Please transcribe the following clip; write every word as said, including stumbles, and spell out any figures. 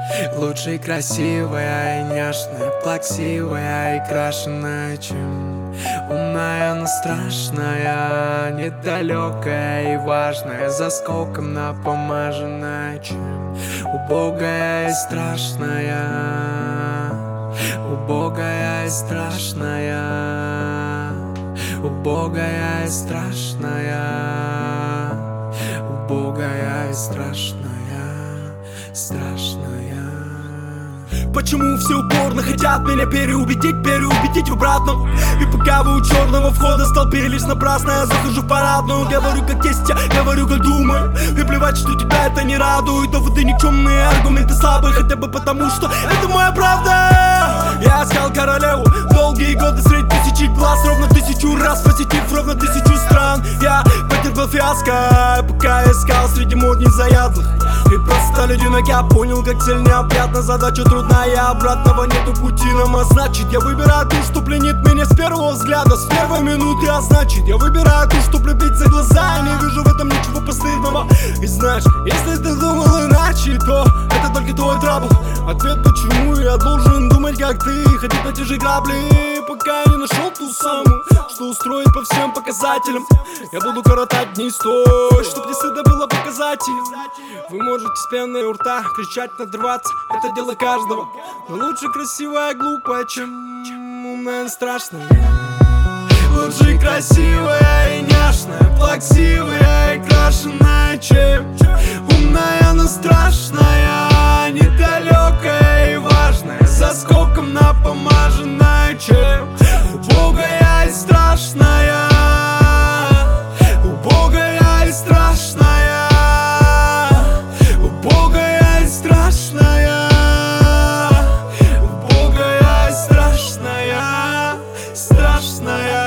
Лучше красивая, няшная, плаксивая и крашеная, чем умная, но страшная, недалекая и важная, заскоком напомаженная, чем убогая и страшная, убогая и страшная, убогая и страшная, убогая и страшная, страшная. Почему все упорно хотят меня переубедить, переубедить в обратном? И пока вы у черного входа столпились напрасно, я захожу в парадную. Говорю как есть, я говорю как думаю. И плевать, что тебя это не радует. Доводы никчемные, аргументы слабые, хотя бы потому, что это моя правда. Я искал королеву долгие годы среди тысячи глаз, ровно тысячу раз посетив ровно тысячу стран. Я потерпел фиаско, пока я искал среди модниц заядлых. И просто людинок я понял, как цель необъятна, задача трудная, обратного нету пути нам, а значит я выбираю ту, что пленит меня с первого взгляда, с первой минуты, а значит я выбираю ту, что влюбить за глаза, я не вижу в этом ничего постыдного. И знаешь, если ты думал иначе, то это только твой трабл. Ответ, почему я должен думать как ты, ходить на те же грабли, пока я не нашел ту самую, что устроить по всем показателям. Я буду коротать дни стой, чтоб не стыдно было показать ее. Вы можете с пеной у рта кричать, надрываться, это дело каждого. Но лучше красивая глупая, чем умная и страшная. Лучше красивая и няшная, плаксивая и крашеная, чем умная, но страшная, недалекая и важная, заскоком напомаженная, чем убогая и страшная, убогая и страшная, убогая и страшная, убогая и страшная, страшная.